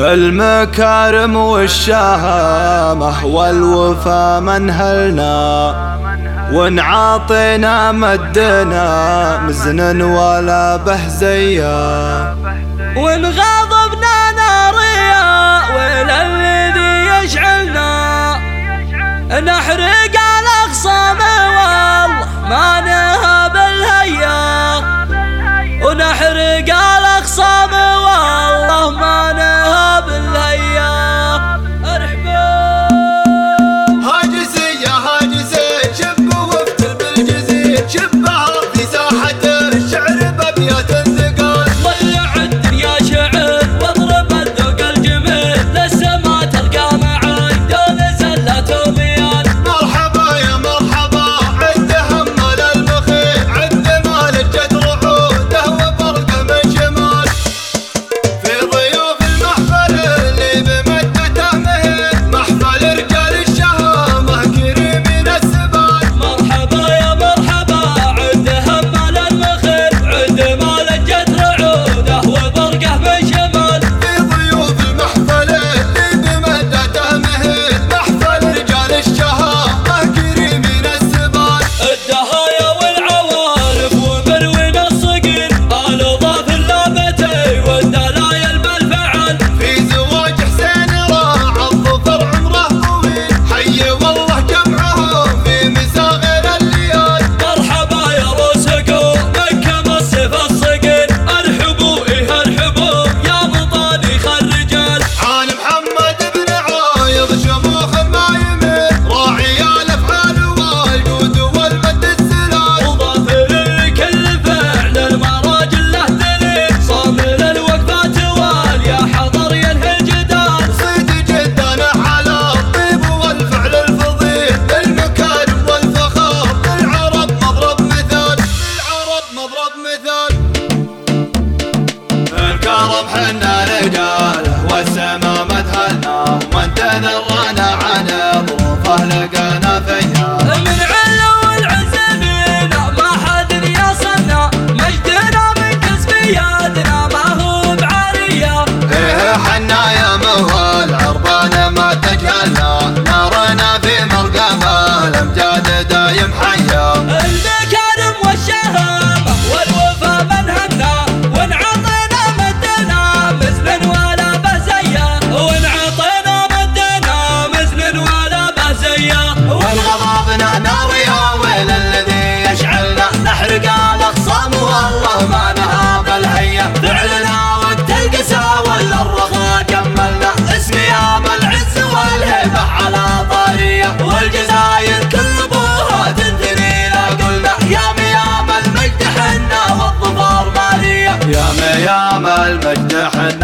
المكارم والشهامة والوفا منهلنا، ونعاطينا مدنا مزن ولا بهزيا، ونغضبنا ناريا ولا الذي يشعلنا، نحرق الأخصام والله ما نهاب الهيا، ونحرق الأخصام والله ما نهاب الهيا. هاجسية هاجسية شب وفتل بالجزير، شبها في ساحة الشعر بأبيات ثقال، ضيع الدنيا شعر واضرب الذوق الجميل، لسه ما تلقى معاي دون زلات وميال. مرحبا يا مرحبا عد همل المخيل، عد مال الجد رعوده وبرقه من شمال، في ضيوف المحفل اللي بمدته مهل، محفل رجال الشهامة كريمين السبال. مرحبا يا مرحبا عد همل المخيل، عد مال الجد رعوده وبرقه من شمال، في ضيوف المحفل اللي بمدته مهل، محفل رجال الشهامة كريمين السبال. الدهايا والعوارف ومروين الصقيل، الأضاف اللابتي والدلايل بالفعل، في زواج حسين راعى الظفر عمره طويل، حي والله جمعهم في مساغر الليال. مرحبا يا روسكو مكة مصف الصقيل، ارحبوا ارحبوا يا بطانيخ الرجال. عن محمد بن عايض شموخ ما يمل، راعي الافعال والجود والمد السلال، وظافر لكل فعل المراجل له دليل، صامل الوقفات واليا حضر ينهي الجدال. صيد جدا على الطيب والفعل الفضيل، للمكارم والفخار للعرب مضرب مثال، للعرب مضرب مثال. الكرم حنا رجاله والسما مدهلنا، ومن تنرانا عن ظروفه لقانا فيها. من علو والعز بينا ما حد يصلنا، مجدنا من كسبياتنا ما هو بعارية. ايه حنا يا موال عرضنا ما تجهلنا، نارنا في مرقمه الامجاد دايم حيا. المكارم والشهامة والوفا منهلنا، ونعطينا مدنا مزن ولا بهزيا، ونعطينا مدنا مزن ولا بهزيا. والغضبنا نار يا ويل الذي يشعلنا، نحرق الاخصام والله ما نهاب الهيا، فعلنا وقت القسا ولا الرخاء كملنا، اسم يام العز والهبه على طاريه، والجزاير كل ابوها تنثني لا قلنا، يا ميام المجد حنا والظفار ماليه، يا ميام المجد حنا